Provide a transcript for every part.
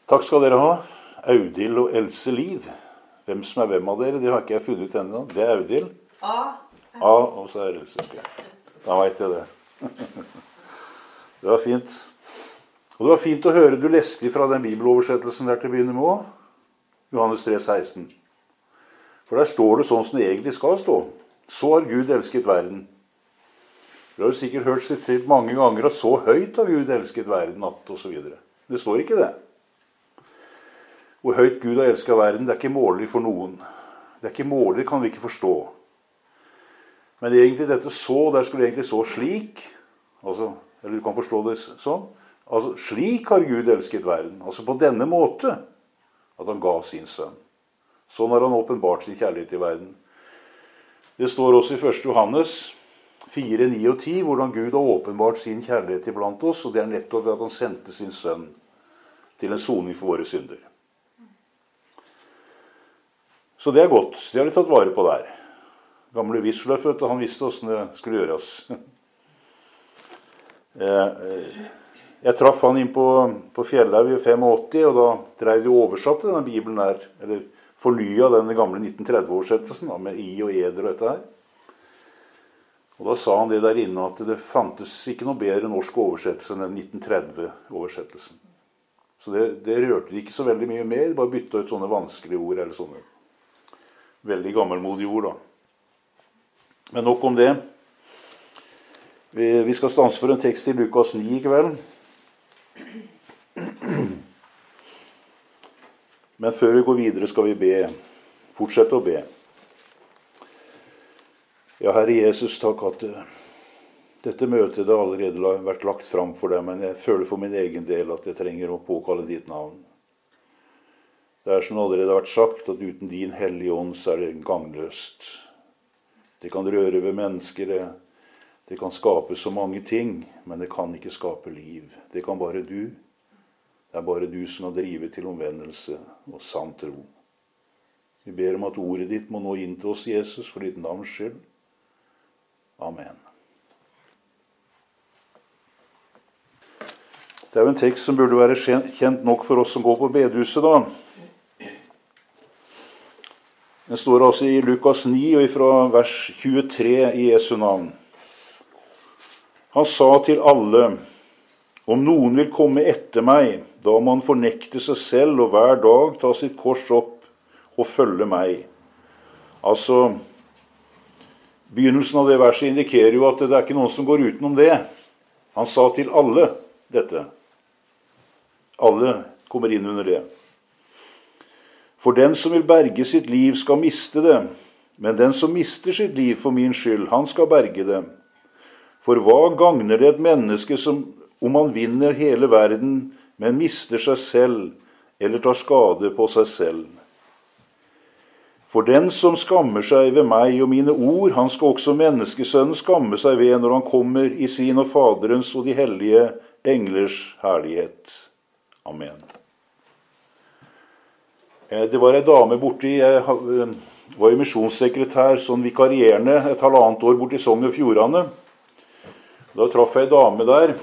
Takk skal dere ha, Audhild og Else Liv. Hvem som hvem av dere, det har ikke jeg funnet ut ennå. Det er Audhild. A, og så er Else. Okay. Da vet jeg det. Det var fint. Og det var fint å høre du leste fra den bibeloversettelsen der til å begynne med også. Johannes 3,16. For der står det sånn som det egentlig skal stå. Så har Gud elsket verden. Du har jo sikkert hørt sitert mange ganger at så høyt har Gud elsket verden, at og så videre. Det står ikke det. Hvor høyt Gud har elsket verden, det er ikke målig for noen. Det er ikke målig, det kan vi ikke forstå. Men egentlig dette så, der skulle egentlig så slik, altså, eller du kan forstå det sånn, altså slik har Gud elsket verden, altså på denne måte, at han ga sin sønn. Sånn har han åpenbart sin kjærlighet i verden. Det står også i 1. Johannes 4, 9 og 10, hvordan Gud har åpenbart sin kjærlighet iblant oss, og det er nettopp ved at han sendte sin sønn til en soning for våre synder. Så det er godt. Det har de tatt vare på der. Gamle Wisløff, han visste hvordan det skulle gjøres. Jeg traff han inn på Fjellhaug i 85, og da drev de oversatte denne Bibelen der, eller fornyet denne gamle 1930-oversettelsen, med I og Eder og dette her. Og da sa han det der inne at det fantes ikke noe bedre norsk oversettelse enn den 1930-oversettelsen. Så det rørte de ikke så veldig mye med, de bare bytta ut sånne vanskelige ord eller sånne. Veldig gammelmodige ord da. Men nok om det. Vi skal stanse for en tekst i Lukas 9 i kveld. Men før vi går videre skal vi be. Fortsette å be. Ja, Herre Jesus, takk at dette møtet det allerede har vært lagt fram for deg, men jeg føler for min egen del at jeg trenger å påkalle ditt navn. Det er som allerede har vært sagt, at uten din hellige ånd så er det gangløst. Det kan røre ved mennesker, det kan skape så mange ting, men det kan ikke skape liv. Det kan bare du. Det er bare du som kan drive til omvendelse og sann tro. Vi ber om at ordet ditt må nå inn til oss, Jesus, for ditt navns skyld. Amen. Det er jo en tekst som burde være kjent nok for oss som går på bedehuset da. Den står altså i Lukas 9 og fra vers 23 i Jesu navn. Han sa til alle, om noen vil komme etter meg, da må han fornekte seg selv og hver dag ta sitt kors opp og følge meg. Altså, begynnelsen av det verset indikerer jo at det er ikke noen som går utenom det. Han sa til alle dette. Alle kommer inn under det. For den som vil berge sitt liv skal miste det, men den som mister sitt liv for min skyld, han skal berge det. For hva gagner det et menneske om han vinner hele verden, men mister seg selv, eller tar skade på seg selv? For den som skammer seg ved meg og mine ord, han skal også menneskesønnen skamme seg ved når han kommer i sin og Faderens og de hellige englers herlighet. Amen. Det var en dame borti, jeg var jo misjonssekretær, sånn vikarierende, et halvannet år borti Sogn og Fjordane. Da traff jeg en dame der,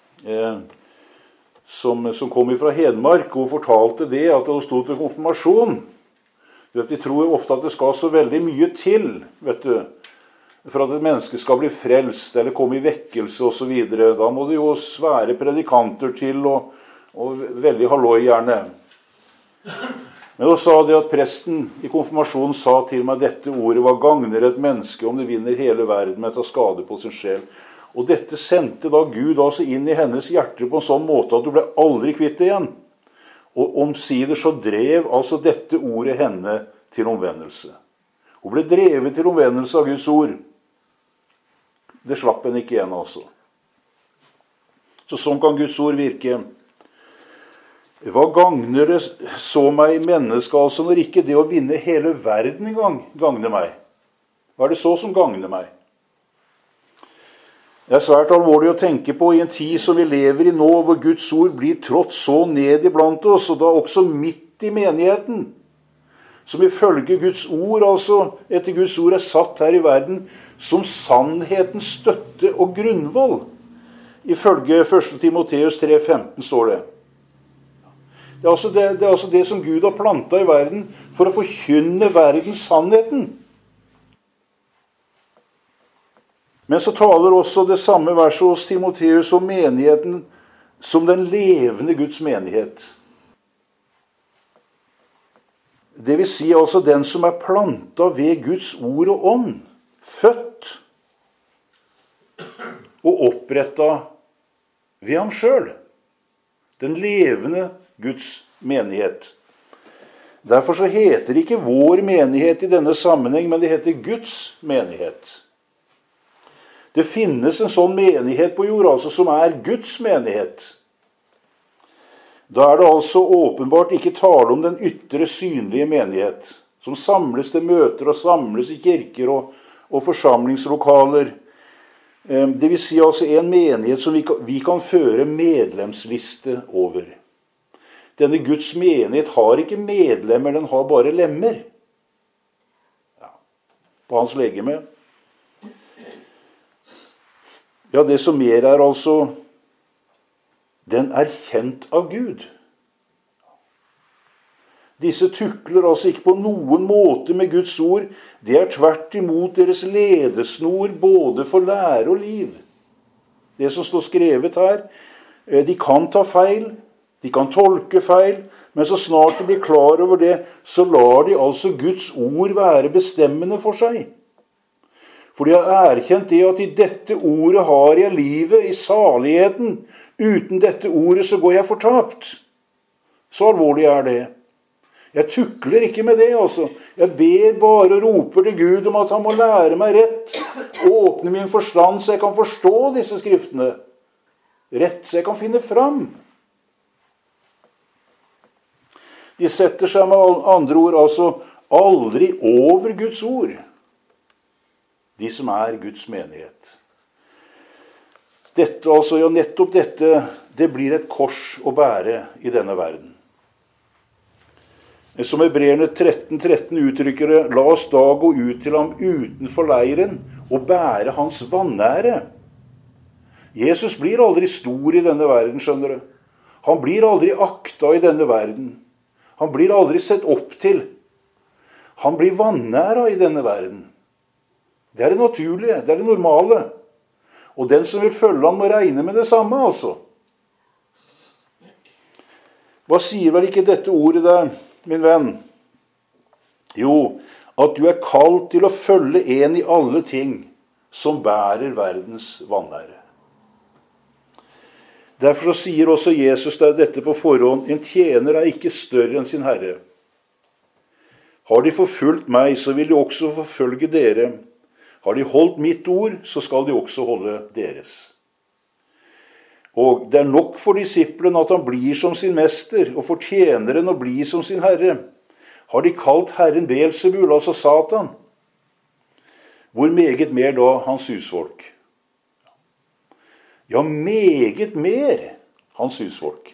som kom fra Hedmark, og fortalte det at det stod til konfirmasjon. De tror ofte at det skal så veldig mye til, vet du, for at et menneske skal bli frelst, eller komme i vekkelse og så videre. Da må det jo svære predikanter til, og veldig halloi gjerne. Men da sa det at presten i konfirmasjonen sa til meg dette ordet, hva gagner et menneske om det vinner hele verden med å ta skade på sin sjel. Og dette sendte da Gud altså inn i hennes hjerte på en sånn måte at du ble aldri kvitt det igjen. Og omsider så drev altså dette ordet henne til omvendelse. Hun ble drevet til omvendelse av Guds ord. Det slapp henne ikke igjen altså. Så sånn kan Guds ord virke. Hva gagner det så meg menneske, altså når ikke det å vinne hele verden en gang gagner meg? Hva er det så som gagner meg? Det er svært alvorlig å tenke på i en tid som vi lever i nå, hvor Guds ord blir trådt så ned iblant oss, og da også midt i menigheten, som ifølge Guds ord, altså etter Guds ord er satt her i verden, som sannhetens støtte og grunnvoll. Ifølge 1. Timoteus 3,15 står det. Det Det er altså det som Gud har plantet i verden for å forkynne verdens sannheten. Men så taler også det samme verset hos Timotheus om menigheten som den levende Guds menighet. Det vil si altså den som er plantet ved Guds ord og ånd, født og opprettet ved ham selv. Den levende Guds menighet. Derfor så heter det ikke vår menighet i denne sammenheng, men det heter Guds menighet. Det finnes en sånn menighet på jord, altså, som er Guds menighet. Da er det altså åpenbart ikke tale om den ytre synlige menighet, som samles til møter og samles i kirker og forsamlingslokaler. Det vil si altså en menighet som vi kan føre medlemsliste over. Denne Guds menighet har ikke medlemmer, den har bare lemmer. Ja, på hans legeme. Ja, det som mer er altså, den er kjent av Gud. Disse tukler altså ikke på noen måte med Guds ord. Det er tvert imot deres ledesnor både for lære og liv. Det som står skrevet her, de kan ta feil, de kan tolke feil, men så snart de blir klar over det, så lar de altså Guds ord være bestemmende for seg. For de har erkjent det at i dette ordet har jeg livet, i saligheten. Uten dette ordet så går jeg fortapt. Så alvorlig er det. Jeg tukler ikke med det, altså. Jeg ber bare og roper til Gud om at han må lære meg rett, og åpne min forstand så jeg kan forstå disse skriftene. Rett så jeg kan finne fram. De setter seg med andre ord altså aldri over Guds ord. De som er Guds menighet. Dette, altså, ja, nettopp dette, det blir et kors å bære i denne verden. Som Hebreerne 13:13 uttrykker det, la oss da gå ut til ham utenfor leiren og bære hans vanære. Jesus blir aldri stor i denne verden, skjønner du. Han blir aldri akta i denne verden. Han blir aldri sett opp til. Han blir vanæra i denne verden. Det er det naturlige, det er det normale. Og den som vil følge han må regne med det samme, altså. Hva sier vel ikke dette ordet der, min venn? Jo, at du er kalt til å følge en i alle ting som bærer verdens vanære. Derfor så sier også Jesus der dette på forhånd, en tjener er ikke større enn sin herre. Har de forfulgt meg, så vil de også forfølge dere. Har de holdt mitt ord, så skal de også holde deres. Og det er nok for disippelen at han blir som sin mester, og for tjeneren å bli som sin herre. Har de kalt Herren Beelzebul, altså Satan? Hvor meget mer da hans husfolk? Ja, meget mer hans husfolk.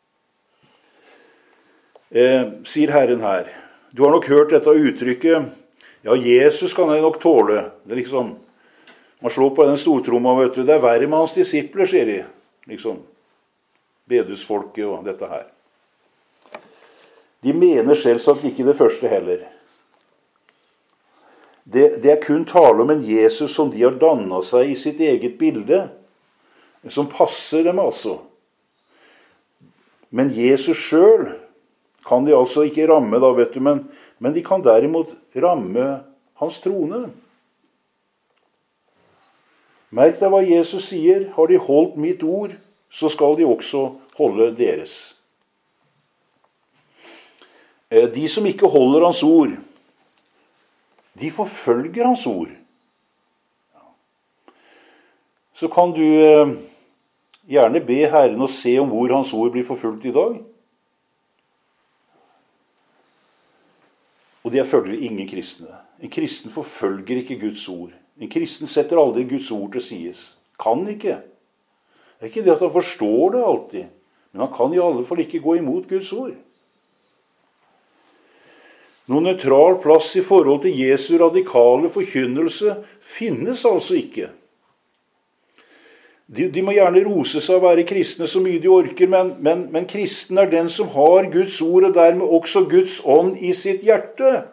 Sier Herren her. Du har nok hørt dette uttrykket. Ja, Jesus kan jeg nok tåle. Det er liksom, man slår på den stortromma, vet du. Det er verre med hans disipler, sier de. Liksom, bedehusfolket og dette her. De mener selvsagt ikke det første heller. Det er kun tale om en Jesus som de har dannet seg i sitt eget bilde, som passer dem altså. Men Jesus selv kan de altså ikke ramme da, vet du, men de kan derimot ramme hans trone. Merk deg hva Jesus sier. Har de holdt mitt ord, så skal de også holde deres. De som ikke holder hans ord, de forfølger hans ord. Så kan du gjerne be Herren å se om hvor hans ord blir forfulgt i dag. Og det er følgelig ingen kristne. En kristen forfølger ikke Guds ord. En kristen setter aldri Guds ord til sides. Kan ikke. Det er ikke det at han forstår det alltid, men han kan i alle fall ikke gå imot Guds ord. Noen nøytral plass i forhold til Jesu radikale forkynnelse finnes altså ikke. De må gjerne rose seg å være kristne så mye de orker, men kristen er den som har Guds ord, og dermed også Guds ånd i sitt hjerte.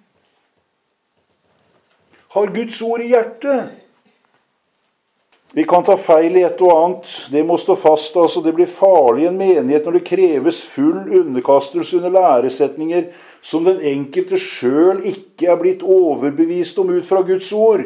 Har Guds ord i hjertet. Vi kan ta feil i et og annet. Det må stå fast. Altså, det blir farlig i en menighet når det kreves full underkastelse under læresetninger som den enkelte selv ikke er blitt overbevist om ut fra Guds ord.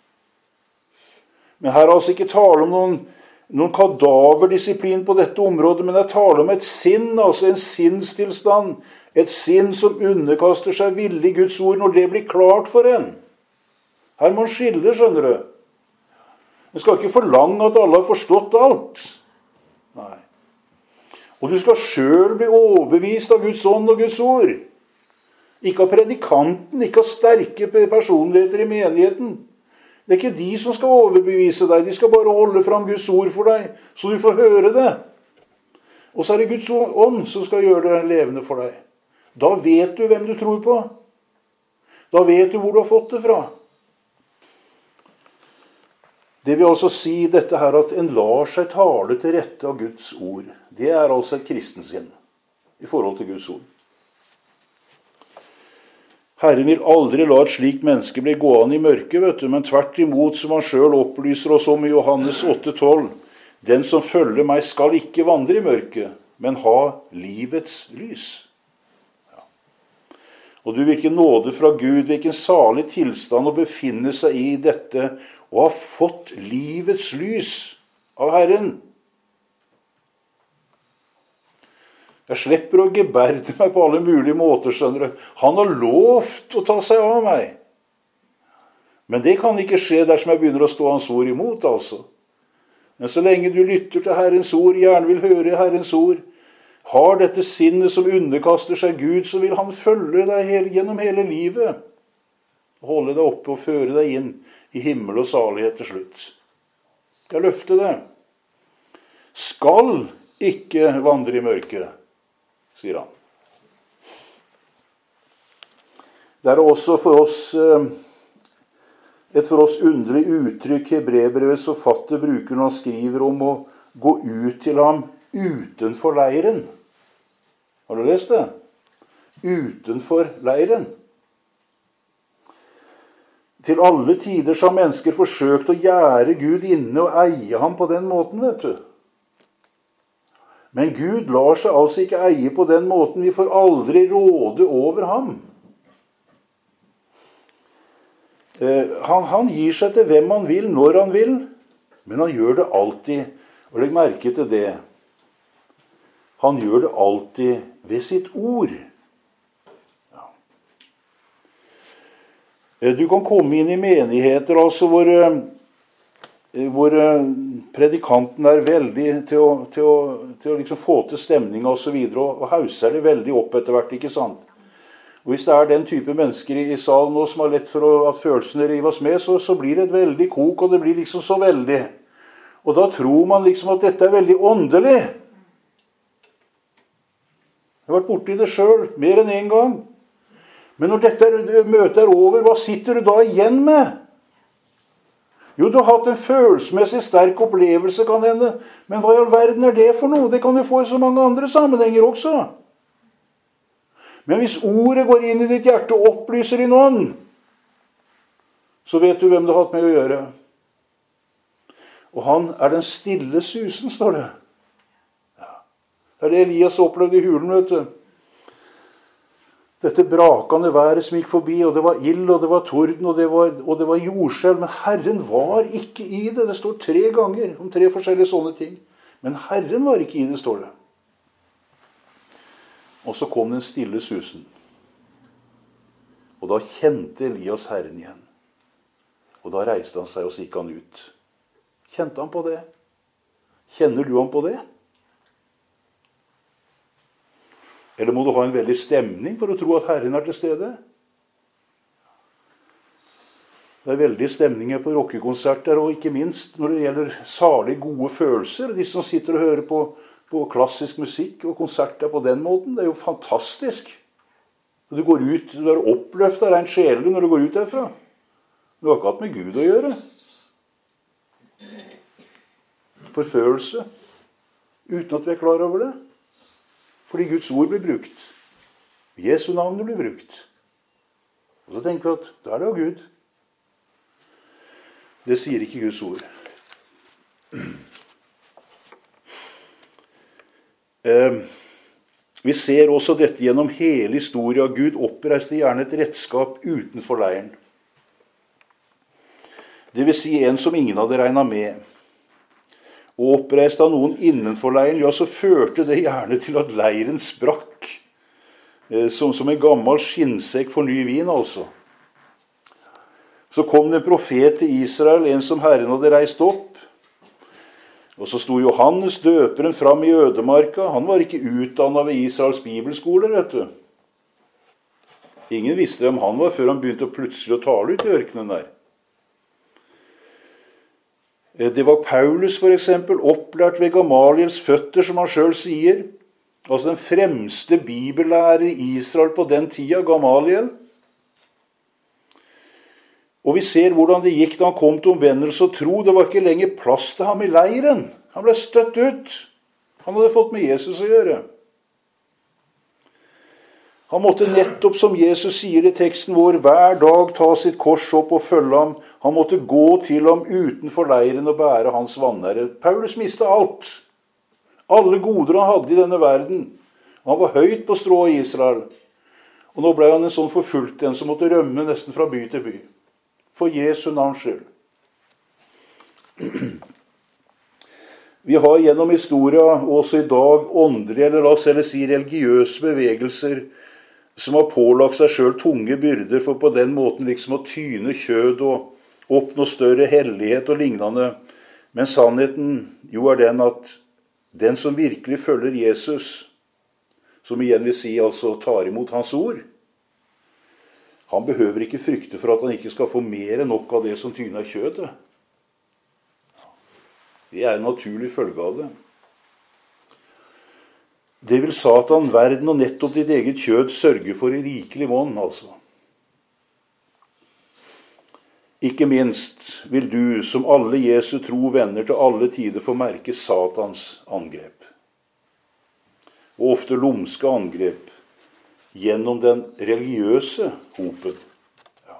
Men her er altså ikke tale om noen kadaverdisiplin på dette området, men det er tale om et sinn, altså en sinnstilstand. Et sinn som underkaster seg villig Guds ord når det blir klart for en. Her må man skille, skjønner du. Du skal ikke forlange at alle har forstått alt. Nei. Og du skal selv bli overbevist av Guds ånd og Guds ord. Ikke av predikanten, ikke av sterke personligheter i menigheten. Det er ikke de som skal overbevise deg. De skal bare holde fram Guds ord for deg, så du får høre det. Og så er det Guds ånd som skal gjøre det levende for deg. Da vet du hvem du tror på. Da vet du hvor du har fått det fra. Det vil altså si dette her at en lar seg tale til rette av Guds ord. Det er altså et kristensinn i forhold til Guds ord. Herren vil aldri la et slikt menneske bli gående i mørket, vet du, men tvert imot, som han selv opplyser oss om i Johannes 8,12. Den som følger meg skal ikke vandre i mørket, men ha livets lys. Ja. Og du, hvilken nåde fra Gud, hvilken salig tilstand å befinne seg i dette, og ha fått livets lys av Herren. Jeg slipper å geberde meg på alle mulige måter, skjønner du. Han har lovt å ta seg av meg. Men det kan ikke skje dersom jeg begynner å stå hans ord imot, altså. Men så lenge du lytter til Herrens ord, gjerne vil høre Herrens ord, har dette sinnet som underkaster seg Gud, så vil han følge deg gjennom hele livet. Holde deg oppe og føre deg inn i himmel og salighet til slutt. Jeg løfter det. Skal ikke vandre i mørket, sier han. Det er også for oss et for oss underlig uttrykk Hebreerbrevets forfatter bruker når han skriver om å gå ut til ham utenfor leiren. Har du lest det? Utenfor leiren. Til alle tider så har mennesker forsøkt å gjære Gud inne og eie ham på den måten, vet du. Men Gud lar seg altså ikke eie på den måten. Vi får aldri råde over ham. Han gir seg til hvem han vil, når han vil, men han gjør det alltid, og legg merke til det, han gjør det alltid ved sitt ord. Ja. Du kan komme inn i menigheter altså hvor predikanten er veldig til å liksom få til stemning og så videre, og hauser det veldig opp etter hvert, ikke sant? Og hvis det er den type mennesker i salen nå som har lett for at følelsene rives med, så blir det et veldig kok, og det blir liksom så veldig. Og da tror man liksom at dette er veldig åndelig. Jeg har vært borti det selv, mer enn en gang. Men når dette møtet er over, hva sitter du da igjen med? Jo, du har hatt en følelsesmessig sterk opplevelse, kan hende. Men hva i all verden er det for noe? Det kan du få i så mange andre sammenhenger også. Men hvis ordet går inn i ditt hjerte og opplyser din ånd, så vet du hvem du har hatt med å gjøre. Og han er den stille susen, står det. Ja. Det er det Elias opplevde i hulen, vet du. Dette brakende været som gikk forbi, og det var ild, og det var torden, og det var jordskjelv. Men Herren var ikke i det. Det står 3 ganger om 3 forskjellige sånne ting. Men Herren var ikke i det, står det. Og så kom den stille susen. Og da kjente Elias Herren igjen. Og da reiste han seg og så gikk han ut. Kjente han på det? Kjenner du han på det? Eller må du ha en veldig stemning for å tro at Herren er til stede? Det er veldig stemninger på rockekonserter, og ikke minst når det gjelder salig gode følelser. De som sitter og hører på klassisk musikk og konserter på den måten, det er jo fantastisk. Du går ut, du er oppløftet av rent sjelelig når du går ut derfra. Du har ikke hatt med Gud å gjøre. forførelse, uten at vi klar over det. Fordi Guds ord blir brukt. Jesu navn blir brukt. Og så tenker vi at da det jo Gud. Det sier ikke Guds ord. Vi ser også dette gjennom hele historien. Gud oppreiste gjerne et redskap utenfor leiren. Det vil si en som ingen hadde regnet med. Og oppreist av noen innenfor leiren, ja, så førte det gjerne til at leiren sprakk. Som en gammel skinnsekk for ny vin, altså. Så kom det en profet til Israel, en som Herren hadde reist opp. Og så sto Johannes døperen fram i ødemarka. Han var ikke utdannet ved Israels bibelskole, vet du. Ingen visste hvem han var før han begynte plutselig å tale ut i ørkenen der. Det var Paulus, for eksempel, opplært ved Gamaliels føtter, som han selv sier. Altså den fremste bibellærer i Israel på den tida, Gamaliel. Og vi ser hvordan det gikk da han kom til omvendelse og tro. Det var ikke lenger plass til ham i leiren. Han ble støtt ut. Han hadde fått med Jesus å gjøre. Han måtte nettopp, som Jesus sier i teksten vår, hver dag ta sitt kors opp og følge ham. Han måtte gå til ham utenfor leiren og bære hans vanære. Paulus mistet alt. Alle goder han hadde i denne verden. Han var høyt på strå i Israel. Og nå ble han en sånn forfulgt en som måtte rømme nesten fra by til by. For Jesu navns skyld. Vi har gjennom historien også i dag åndelige, eller la oss heller si religiøse bevegelser som har pålagt seg selv tunge byrder for på den måten liksom å tyne kjød og oppnå større hellighet og lignende. Men sannheten jo er den at den som virkelig følger Jesus, som igjen vil si altså tar imot hans ord, han behøver ikke frykte for at han ikke skal få mer enn nok av det som tyner kjødet. Det er en naturlig følge av det. Det vil Satan, verden og nettopp ditt eget kjød sørge for i rikelig monn, altså. Ikke minst vil du, som alle Jesu tro venner til alle tider, få merke Satans angrep. Og ofte lumske angrep gjennom den religiøse hopen. Ja.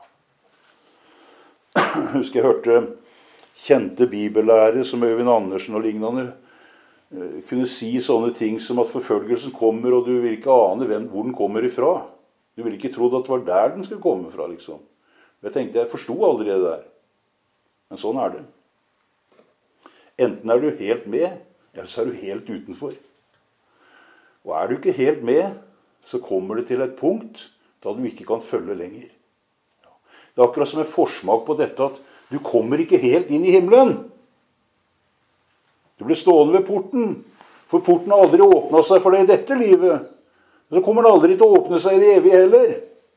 Jeg husker jeg hørte kjente bibellærere som Øyvind Andersen og lignende kunne si sånne ting som at forfølgelsen kommer, og du vil ikke ane hvor den kommer ifra. Du vil ikke tro at det var der den skulle komme fra, liksom. Jeg tenkte, jeg forstod aldri det der. Men sånn er det. Enten er du helt med, eller så er du helt utenfor. Og er du ikke helt med, så kommer det til et punkt da du ikke kan følge lenger. Det er akkurat som en forsmak på dette at du kommer ikke helt inn i himmelen. Du blir stående ved porten, for porten har aldri åpnet seg for deg i dette livet. Så kommer den aldri til å åpne seg i det evige heller.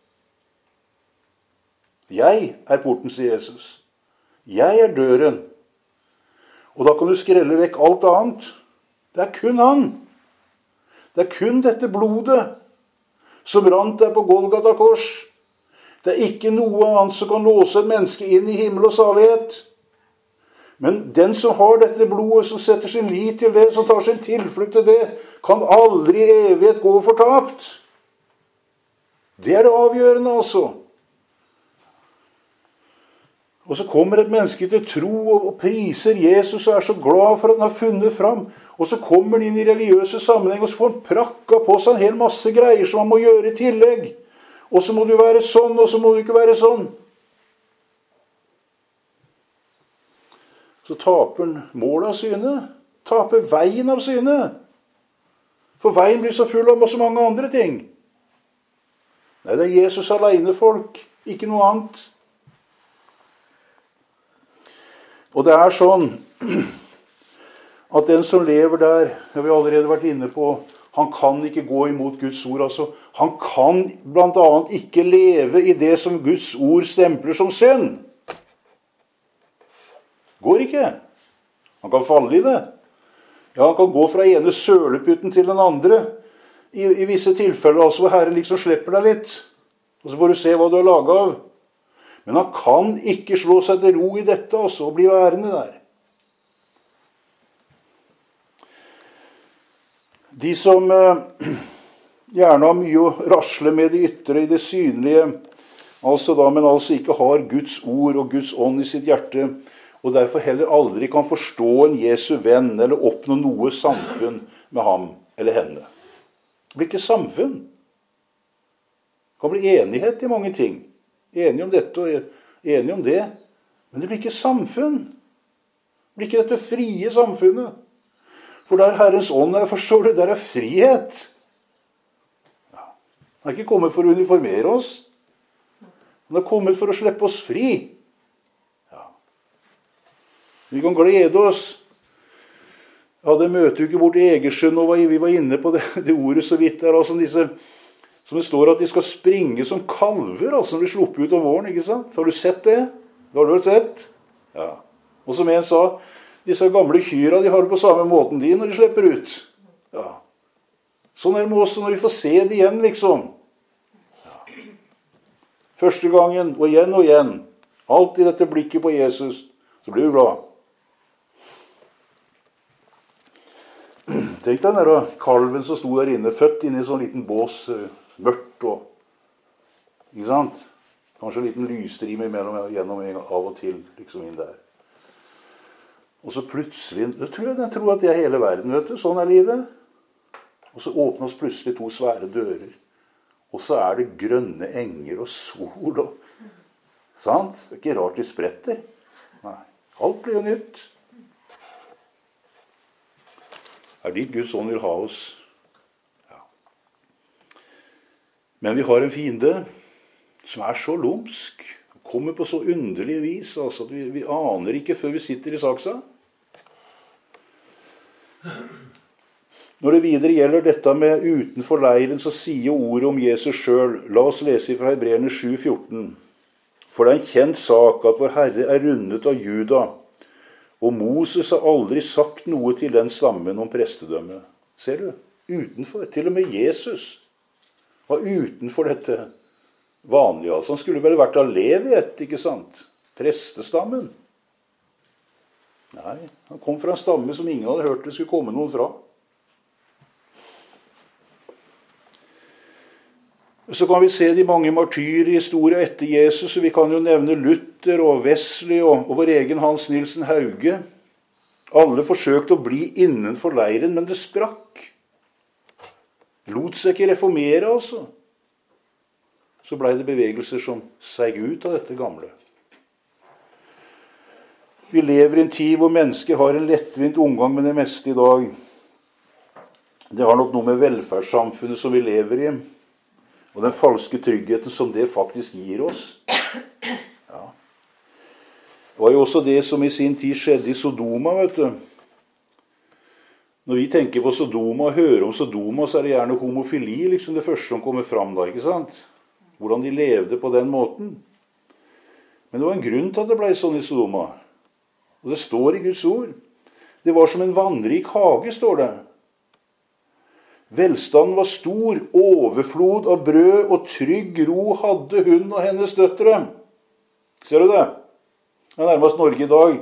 Jeg er porten, sier Jesus. Jeg er døren. Og da kan du skrelle vekk alt annet. Det er kun han. Det er kun dette blodet som rant der på Golgata kors. Det er ikke noe annet som kan låse et menneske inn i himmel og salighet. Men den som har dette blodet, som setter sin lit til det, som tar sin tilflukt til det, kan aldri i evighet gå fortapt. Det er det avgjørende, altså. Og så kommer et menneske til tro og priser Jesus og er så glad for at han har funnet fram. Og så kommer han inn i religiøse sammenheng, og så får han prakka på seg en hel masse greier som han må gjøre i tillegg. Og så må du være sånn, og så må du ikke være sånn. Så taper han målet av syne. Taper veien av syne. For veien blir så full av så mange andre ting. Nei, det er Jesus alene folk, ikke noe annet. Og det er sånn at den som lever der, det har vi allerede vært inne på, han kan ikke gå imot Guds ord. Altså. Han kan blant annet ikke leve i det som Guds ord stempler som synd. Går ikke. Han kan falle i det. Ja, han kan gå fra ene søleputten til den andre. I visse tilfeller altså, hvor Herren liksom slipper deg litt. Og så får du se hva du har laget av. Men han kan ikke slå seg til ro i dette også, og bli værende der. De som gjerne har mye å rasle med det ytre i det synlige, men ikke har Guds ord og Guds ånd i sitt hjerte, og derfor heller aldri kan forstå en Jesu venn eller oppnå noe samfunn med ham eller henne. Det blir ikke samfunn. Det kan bli enighet i mange ting. Enige om dette og enige om det. Men det blir ikke samfunn. Det blir ikke dette frie samfunnet. For der Herrens ånd er, forstår du, der er frihet. Ja. Han er ikke kommet for å uniformere oss. Han er kommet for å slippe oss fri. Ja. Vi kan glede oss. Jeg hadde en møteuke bort i Egersund, og vi var inne på det ordet så vidt der, som det står at de skal springe som kalver, når de slipper ut om våren, ikke sant? Har du sett det? Det har du vel sett? Ja. Og som en sa, disse gamle kyra, de har det på samme måten de når de slipper ut. Ja. Sånn er det med oss når vi får se det igjen, liksom. Ja. Første gangen, og igjen. Alltid dette blikket på Jesus, så blir du glad. Tenk deg den der kalven som sto der inne, født inne i sånn liten bås, mørkt og, ikke sant? Kanskje en liten lysstrim gjennom av og til, liksom inn der. Og så plutselig, den tror at det er hele verden, vet du, sånn er livet. Og så åpnes plutselig 2 svære dører. Og så er det grønne enger og sol og, sant? Det er ikke rart de spretter. Nei, alt blir jo nytt. Er dit Guds ånd vil ha oss. Ja. Men vi har en fiende som er så lumsk, kommer på så underlig vis, at vi aner ikke før vi sitter i saksa. Når det videre gjelder dette med utenfor leiren, så sier ordet om Jesus selv. La oss lese fra Hebreerne 7,14. For det er en kjent sak at vår Herre er rundet av Juda, og Moses har aldri sagt noe til den stammen om prestedømme. Ser du? Utenfor. Til og med Jesus var utenfor dette vanlige. Han skulle vel vært av Leviet, ikke sant? Prestestammen. Nei, han kom fra en stamme som ingen hadde hørt det skulle komme noen fra. Så kan vi se de mange martyrer i historien etter Jesus, og vi kan jo nevne Luther og Wesley og vår egen Hans Nilsen Hauge. Alle forsøkte å bli innenfor leiren, men det sprakk. Lot seg ikke reformere, altså. Så ble det bevegelser som seig ut av dette gamle. Vi lever i en tid hvor mennesker har en lettvint omgang med det meste i dag. Det har nok noe med velferdssamfunnet som vi lever i, og den falske tryggheten som det faktisk gir oss. Ja. Det var jo også det som i sin tid skjedde i Sodoma, vet du. Når vi tenker på Sodoma og hører om Sodoma, så er det gjerne homofili liksom det første som kommer fram da, ikke sant? Hvordan de levde på den måten. Men det var en grunn til at det ble sånn i Sodoma. Og det står i Guds ord. Det var som en vannrik hage, står det. Velstanden var stor, overflod av brød og trygg ro hadde hun og hennes døtre. Ser du det? Det er nærmest Norge i dag.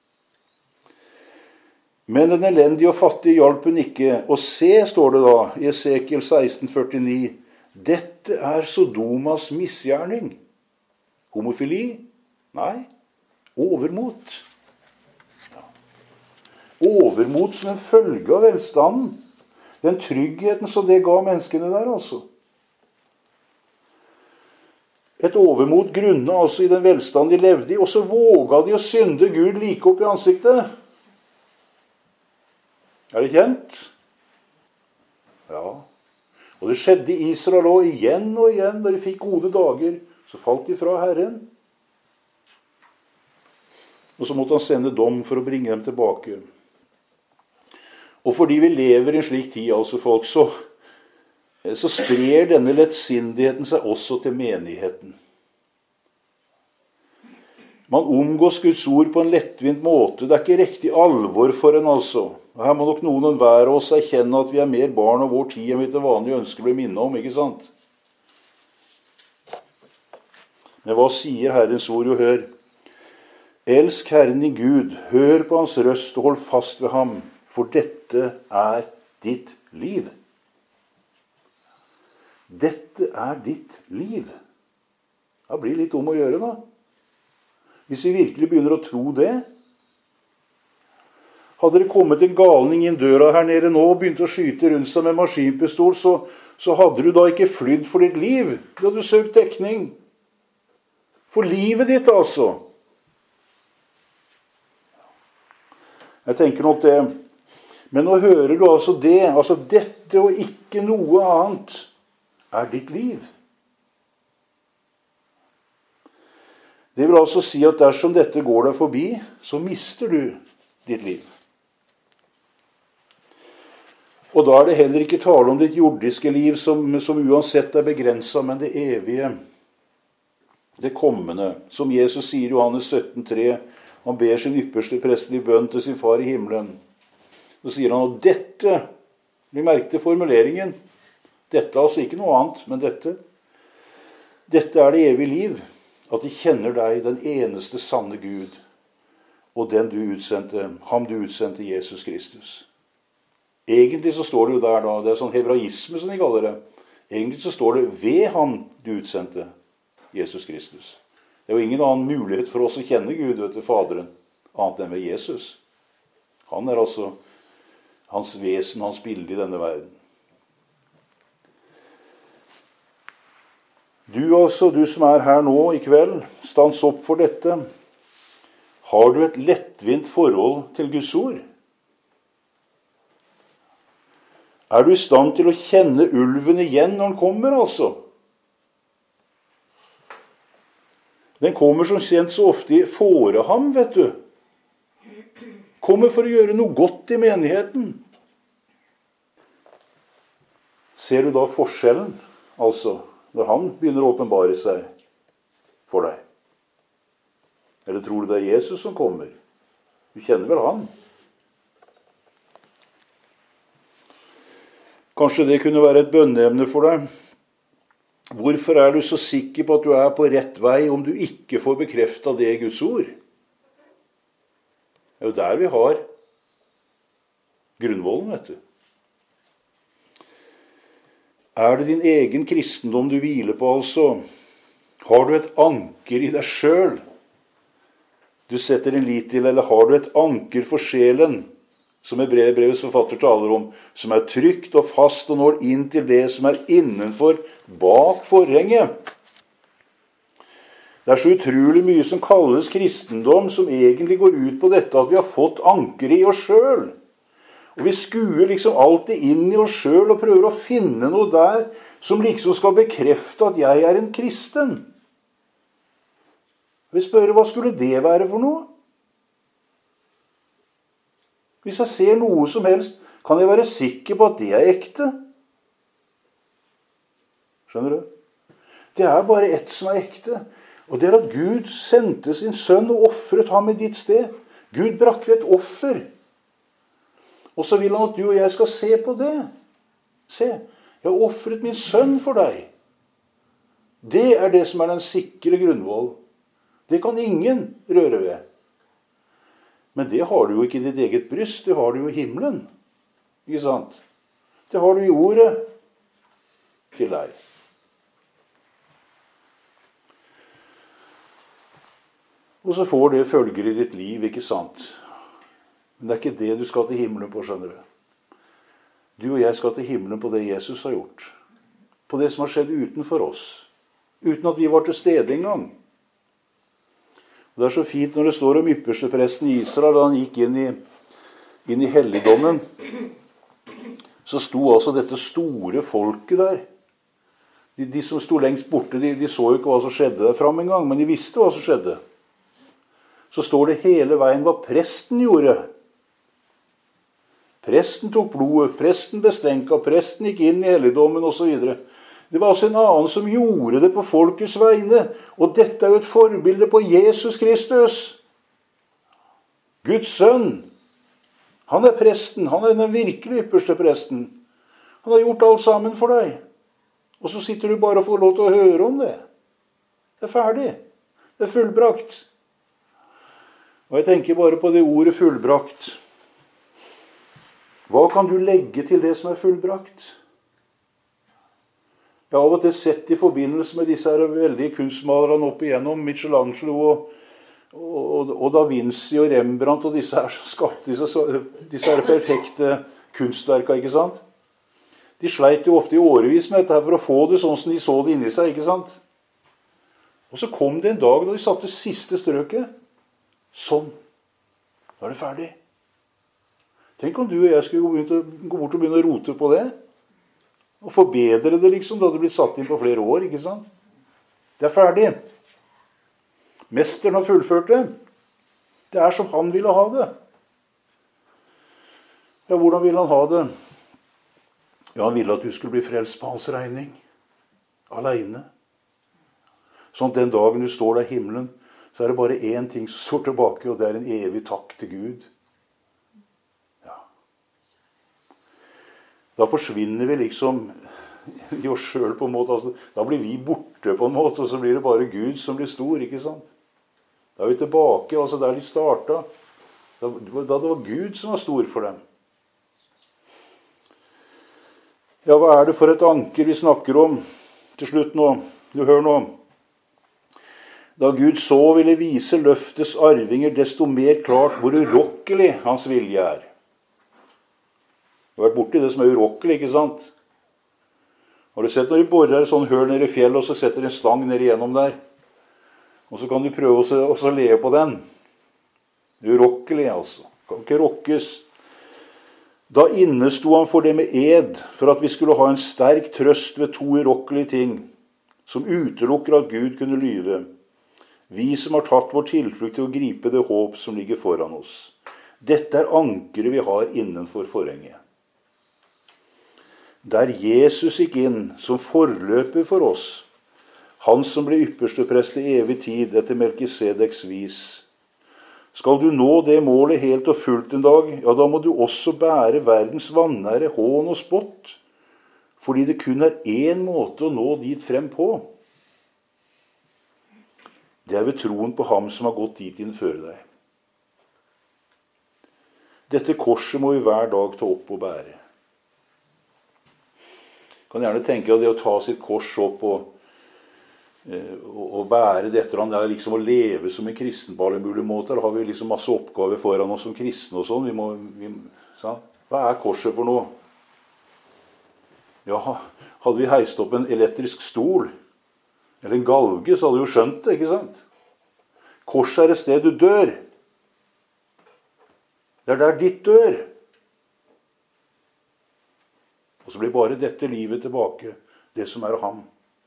Men den elendige og fattige hjalp hun ikke. Og se, står det da, i Esekiel 16,49, dette er Sodomas misgjerning. Homofili? Nei. Overmot. Ja. Overmot som en følge av velstanden. Den tryggheten som det ga menneskene der, altså. Et overmot grunnet altså i den velstand de levde i, og så våga de å synde Gud like opp i ansiktet. Er det kjent? Ja. Og det skjedde i Israel også igjen og igjen, da de fikk gode dager, så falt de fra Herren. Og så måtte han sende dom for å bringe dem tilbake. Og fordi vi lever i en slik tid, altså folk, så sprer denne lettsindigheten seg også til menigheten. Man omgås Guds ord på en lettvint måte. Det er ikke riktig alvor for en, altså. Og her må nok noen hver av oss erkjenne at vi er mer barn av vår tid enn vi til vanlig ønsker å bli minnet om, ikke sant? Men hva sier Herrens ord? Jo, hør. Elsk Herren i Gud, hør på hans røst og hold fast ved ham. For dette er ditt liv. Dette er ditt liv. Det blir litt om å gjøre da. Hvis vi virkelig begynner å tro det. Hadde det kommet en galning inn døra her nede nå og begynt å skyte rundt seg med maskinpistol, så hadde du da ikke flydd for ditt liv. Du hadde søkt dekning. For livet ditt, altså. Jeg tenker nok det. Men nå hører du altså det. Altså dette og ikke noe annet er ditt liv. Det vil altså si at dersom dette går deg forbi, så mister du ditt liv. Og da er det heller ikke tale om ditt jordiske liv som uansett er begrenset, men det evige, det kommende. Som Jesus sier i Johannes 17,3, han ber sin ypperste prestelige bønn til sin far i himmelen. Så sier han at dette, vi merkte formuleringen, dette altså ikke noe annet, men dette er det evige liv, at de kjenner deg, den eneste sanne Gud, og den ham du utsendte, Jesus Kristus. Egentlig så står det jo der da, det er sånn hebraisme som de kaller det. Egentlig så står det ved han du utsendte, Jesus Kristus. Det er jo ingen annen mulighet for oss å kjenne Gud, vet du, Faderen, annet enn ved Jesus. Han er altså hans vesen, hans bilde i denne verden. Du altså, du som er her nå i kveld, stans opp for dette. Har du et lettvint forhold til Guds ord? Er du i stand til å kjenne ulven igjen når den kommer, altså? Den kommer som kjent så ofte i fåreham, vet du. Kommer for å gjøre noe godt i menigheten. Ser du da forskjellen, altså, når han begynner å åpenbare seg for deg? Eller tror du det er Jesus som kommer? Du kjenner vel han? Kanskje det kunne være et bønneemne for deg. Hvorfor er du så sikker på at du er på rett vei om du ikke får bekreftet det i Guds ord? Det er jo der vi har grunnvollen, vet du. Er det din egen kristendom du hviler på, altså? Har du et anker i deg selv du setter din lit til, eller har du et anker for sjelen, som brevets forfatter taler om, som er trygt og fast og når inn til det som er innenfor bak forhenget? Det er så utrolig mye som kalles kristendom, som egentlig går ut på dette at vi har fått anker i oss selv. Og vi skuer liksom alltid inn i oss selv og prøver å finne noe der som liksom skal bekrefte at jeg er en kristen. Vi spør, hva skulle det være for noe? Hvis jeg ser noe som helst, kan jeg være sikker på at det er ekte. Skjønner du? Det er bare ett som er ekte. Og det er at Gud sendte sin sønn og offret ham i ditt sted. Gud brakte et offer. Og så vil han at du og jeg skal se på det. Se, jeg har offret min sønn for deg. Det er det som er den sikre grunnvoll. Det kan ingen røre ved. Men det har du jo ikke i ditt eget bryst, det har du jo i himmelen. Ikke sant? Det har du i ordet til deg. Og så får det følger i ditt liv, ikke sant? Men det er ikke det du skal til himmelen på, skjønner du. Du og jeg skal til himmelen på det Jesus har gjort. På det som har skjedd utenfor oss. Uten at vi var til stede engang. Det er så fint når det står om ypperstepresten i Israel, da han gikk inn i helligdommen. Så sto altså dette store folket der. De som sto lengst borte, de så jo ikke hva som skjedde der frem en gang, men de visste hva som skjedde. Så står det hele veien hva presten gjorde. Presten tok blodet, presten bestenka, presten gikk inn i helligdommen og så videre. Det var altså en annen som gjorde det på folkets vegne. Og dette er jo et forbilde på Jesus Kristus. Guds sønn. Han er presten. Han er den virkelig ypperste presten. Han har gjort alt sammen for deg. Og så sitter du bare og får lov til å høre om det. Det er ferdig. Det er fullbrakt. Og jeg tenker bare på det ordet fullbrakt. Hva kan du legge til det som fullbrakt? Jeg har av og til sett i forbindelse med disse her veldige kunstmalerne opp igjennom, Michelangelo og Da Vinci og Rembrandt og disse her som skapte disse her perfekte kunstverka, ikke sant? De sleit jo ofte i årevis med dette her for å få det sånn som de så det inni seg, ikke sant? Og så kom det en dag da de satte siste strøket. Sånn. Da er det ferdig. Tenk om du og jeg skulle gå bort og begynne å rote på det. Og forbedre det liksom. Da hadde det blitt satt inn på flere år, ikke sant? Det er ferdig. Mesteren har fullført det. Det er som han ville ha det. Ja, hvordan ville han ha det? Ja, han ville at du skulle bli frelst på hans regning. Alene. Sånn at den dagen du står der i himmelen, så er det bare én ting som står tilbake, og det er en evig takk til Gud. Ja. Da forsvinner vi liksom i oss selv på en måte. Altså, da blir vi borte på en måte, og så blir det bare Gud som blir stor, ikke sant? Da er vi tilbake, altså der de startet. Da det var Gud som var stor for dem. Ja, hva er det for et anker vi snakker om til slutt nå? Du hører nå. Da Gud så ville vise løftets arvinger, desto mer klart hvor urokkelig hans vilje er. Du har vært borti det som er urokkelig, ikke sant? Har du sett når de borer sånn høl nede i fjellet, og så setter en stang ned igjennom der? Og så kan du prøve å leve på den. Urokkelig, altså. Kan ikke rokkes. Da innesto han for det med ed, for at vi skulle ha en sterk trøst ved to urokkelige ting, som utelukker at Gud kunne lyve. Vi som har tatt vår tilflukt til å gripe det håp som ligger foran oss. Dette er ankeret vi har innenfor forhenget. Der Jesus gikk inn som forløper for oss, han som ble ypperste prest i evig tid etter Melkisedeks vis. Skal du nå det målet helt og fullt en dag, ja, da må du også bære verdens vanære, hån og spott, fordi det kun er én måte å nå dit frem på. Det er ved troen på ham som har gått dit inn før deg. Dette korset må vi hver dag ta opp og bære. Kan gjerne tenke at det å ta sitt kors opp og bære det etter han, det er liksom å leve som en kristen på alle mulige måter. Da har vi liksom masse oppgaver foran oss som kristne og sånn. Hva er korset for noe? Ja, hadde vi heist opp en elektrisk stol eller en galge, så hadde du jo skjønt det, ikke sant? Korset er et sted du dør. Det er der ditt dør. Og så blir bare dette livet tilbake, det som er av ham.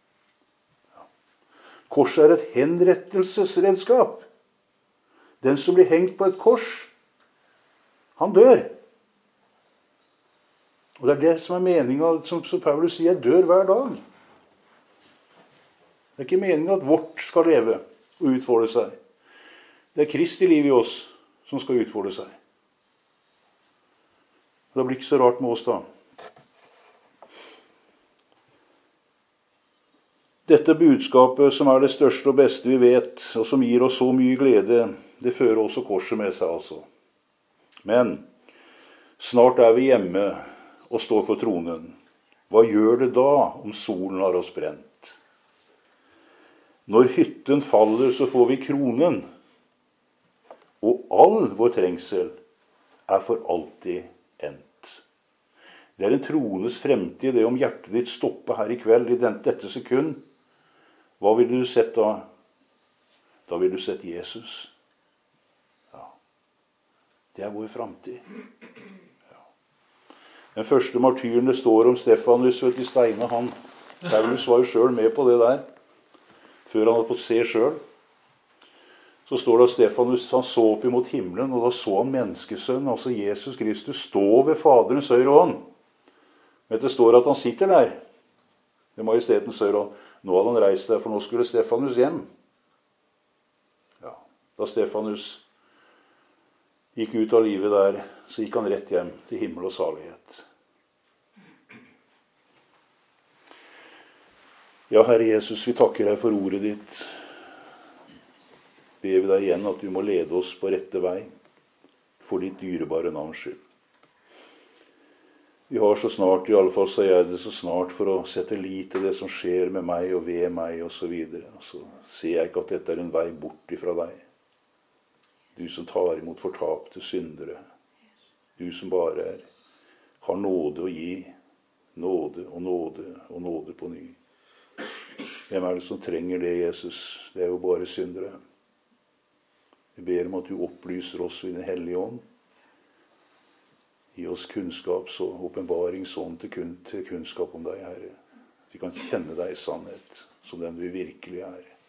Korset er et henrettelsesredskap. Den som blir hengt på et kors, han dør. Og det er det som er meningen, som Paulus sier, dør hver dag. Det er ikke meningen at vårt skal leve og utfolde seg. Det er Kristi liv i oss som skal utfolde seg. Det blir ikke så rart med oss da. Dette budskapet, som er det største og beste vi vet, og som gir oss så mye glede, det fører også korset med seg, altså. Men snart er vi hjemme og står for tronen. Hva gjør det da om solen har oss brent? Når hytten faller, så får vi kronen. Og all vår trengsel er for alltid endt. Det er en troendes fremtid, det om hjertet ditt stopper her i kveld, i dette sekund. Hva vil du sett da? Da vil du sett Jesus. Ja. Det er vår fremtid. Ja. Den første martyren det står om Stefanus, vet du, Steine, han. Paulus var jo selv med på det der, før han hadde fått se selv. Så står det at Stefanus, han så opp imot himmelen, og da så han menneskesønnen, altså Jesus Kristus, stå ved Faderens høyre hånd. Men det står at han sitter der, ved majestetens høyre hånd. Nå hadde han reist der, for nå skulle Stefanus hjem. Ja, da Stefanus gikk ut av livet der, så gikk han rett hjem til himmel og salighet. Ja, Herre Jesus, vi takker deg for ordet ditt. Ber vi deg igjen at du må lede oss på rette vei, for ditt dyrebare navns skyld. Vi har så snart, i alle fall så er det så snart for å sette lit til det som skjer med meg og ved meg og så videre. Og så ser jeg ikke at dette er en vei bort ifra deg. Du som tar imot fortapte syndere. Du som bare har nåde å gi. Nåde og nåde og nåde på ny. Hvem er det som trenger det, Jesus? Det er jo bare syndere. Vi ber om at du opplyser oss ved Den hellige ånd. Gi oss kunnskaps- og åpenbaringsånd til kunnskap om deg, Herre. Vi kan kjenne deg i sannhet som den du virkelig er.